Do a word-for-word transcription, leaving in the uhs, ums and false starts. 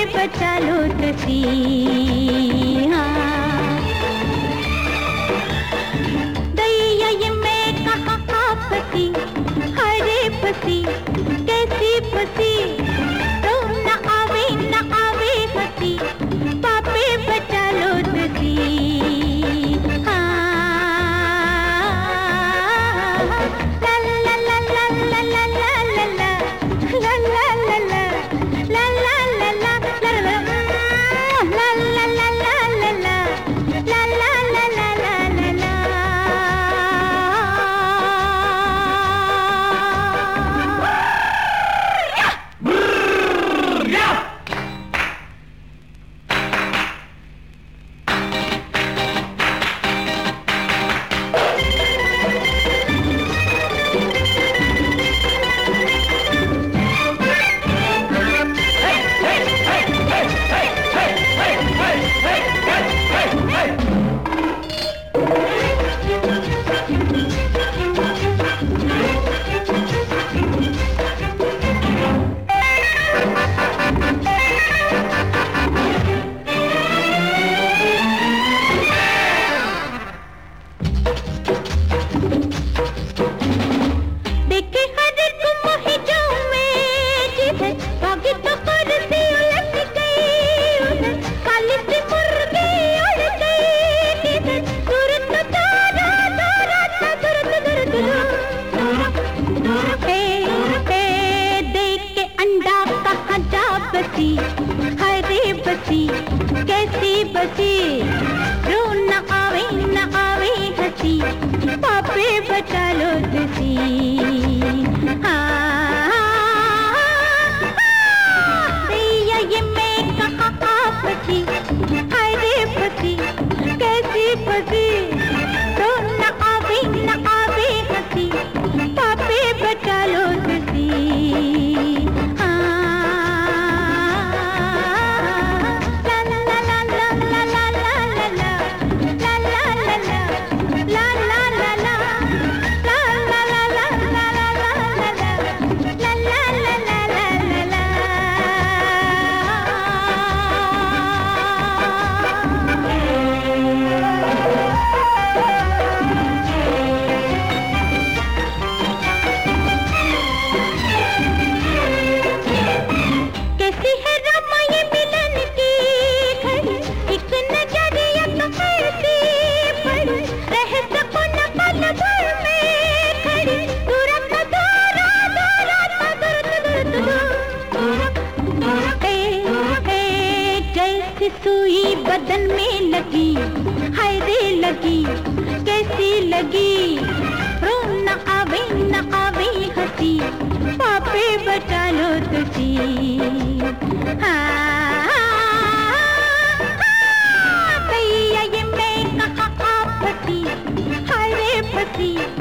बचा लो तुसी। हाँ दैया ये मैं कहाँ फंसी, हरे फंसी कैसी फंसी, तो न आवे न आवे हंसी, पापे बचा लो तुसी। बसी हरे बसी कैसी बसी, रो न आवे न आवे हंसी, पापे बचा लो तुसी। दैया ये मैं कहाँ फंसी, हरे फंसी कैसी फंसी, रो न आवे न आवे हंसी, पापे बचा लो तुसी। सुई बदन में लगी, हाय रे लगी कैसी लगी, रो न आवे न आवे हंसी, पापे बचा लो तुसी। दैया ये मैं कहाँ फंसी, हाय रे फंसी